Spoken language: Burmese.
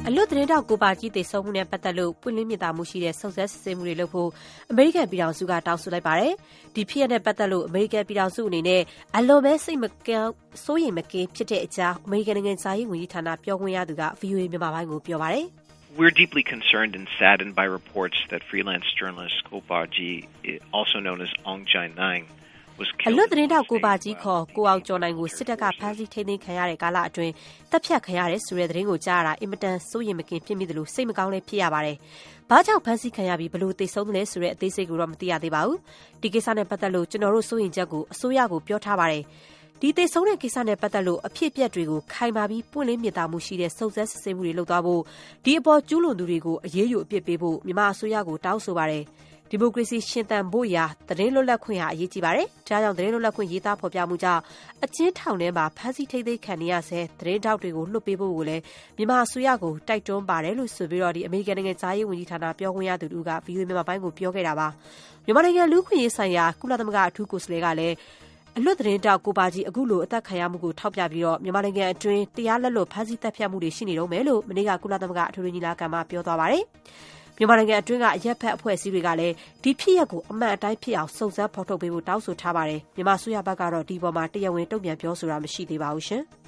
အလွတ်သတင်းတောက်ကိုပါကြီးတေဆုံးမှုနဲ့ပတ်သက်လို့ပွင့်လင်းမြင်သာမှုရှိတဲ့စုံစမ်းစစ်ဆေးမှုတွေလုပ်ဖို့အမေရိကန်ပြည်ထောင်စုကတောင်းဆိုလိုက်ပါတယ်။ဒီဖြစ်ရပ်နဲ့ပတ်သက်လို့အမေရိကန်ပြည်ထောင်စုအနေနဲ့အလွန်ပဲစိုးရိမ်မကင်းဖြစ်တဲ့အကြောင်းအမေရိကန်နိုင်ငံသားရေးဝန်ကြီးဌာနပြောခွင့်ရသူက VOA မြန်မာပိုင်းကိုပြောပါတယ်။ We're deeply concerned and saddened by reports that freelance journalist Kopaji, also known as Ong Jai-nang, was အ killed လွတ်သတင်းတောက်ကိုပါကြီးခေါ်ကိုအောင်ကျော်နိုင်ကိုစစ်တပ်ကဖမ်းဆီးထိန်းသိမ်းခံရတဲ့ကာလအတွင်းတပ်ဖြတ်ခံရတယ်ဆိုတဲ့သတင်းကိုကြားရတာအင်မတန်စိုးရိမ်မကင်းဖြစ်မိတယ်လို့စိတ်မကောင်းလည်းဖြစ်ရပါတယ်။ဘာကြောင့်ဖမ်းဆီးခံရပြီးဘလို့သေဆုံးတယ်လဲဆိုတဲ့အသေးစိတ်ကိုတော့မသိရသေးပါဘူး။ဒီကိစ္စနဲ့ပတ်သက်လို့ကျွန်တော်တို့စိုးရိမ်ချက်ကိုအစိုးရကိုပြောထားပါတယ်။ဒီသေဆုံးတဲ့ကိစ္စနဲ့ပတ်သက်လို့အဖြစ်အပျက်တွေကိုခိုင်မာပြီးပွင့်လင်းမြင်သာမှုရှိတဲ့စုံစမ်းစစ်ဆေးမှုတွေလုပ်သွားဖို့ဒီအပေါ်ကျူးလွန်သူတွေကိုအရေးယူအပြစ်ပေးဖို့မြန်မာအစိုးရကိုတောင်းဆိုပါတယ်။ဒီမိုကရေစီရှင်သန်ဖို့ရာသတင်းလွတ်လပ်ခွင့်ဟာအရေးကြီးပါတယ်။ဒါကြောင့်သတင်းလွတ်လပ်ခွင့်ရေးသားဖော်ပြမှုကြောင့်အကျဉ်းထောင်ထဲမှာဖမ်းဆီးထိန်းသိမ်းခံနေရဆဲသတင်းတောက်တွေကိုလွှတ်ပေးဖို့ကိုလည်းမြန်မာအစိုးရကိုတိုက်တွန်းပါတယ်လို့ဆိုပြီးတော့အမေရိကန်နိုင်ငံသားရေးဝန်ကြီးဌာနပြောခွင့်ရသူက VOA မြန်မာပိုင်းကိုပြောခဲ့တာပါ။မြန်မာနိုင်ငံလူ့အခွင့်အရေးဆိုင်ရာကုလသမဂ္ဂအထူးကိုယ်စားလှယ်ကလည်းအလွတ်သတင်းတောက်ကိုပါကြီးအခုလိုအသက်ခံရမှုကိုထောက်ပြပြီးတော့မြန်မာနိုင်ငံအတွင်းတရားလက်လွတ်ဖမ်းဆီးတပ်ဖြတ်မှုတွေရှိနေတော့မယ်လို့မနေ့ကကုလသမဂ္ဂအထူးညီလာခံမှာပြောသွားပါတယ်။မြန်မာနိုင်ငံအတွင်းကအရက်ဖက်အဖွဲ့အစည်းတွေကလည်းဒီဖြစ်ရပ်ကိုအမှန်အတိုင်းဖြစ်အောင်စုံစမ်းဖော်ထုတ်ပေးဖို့တောင်းဆိုထားပါတယ်။မြန်မာအစိုးရဘက်ကတော့ဒီပေါ်မှာတရားဝင်တုံ့ပြန်ပြောဆိုတာမရှိသေးပါဘူးရှင်။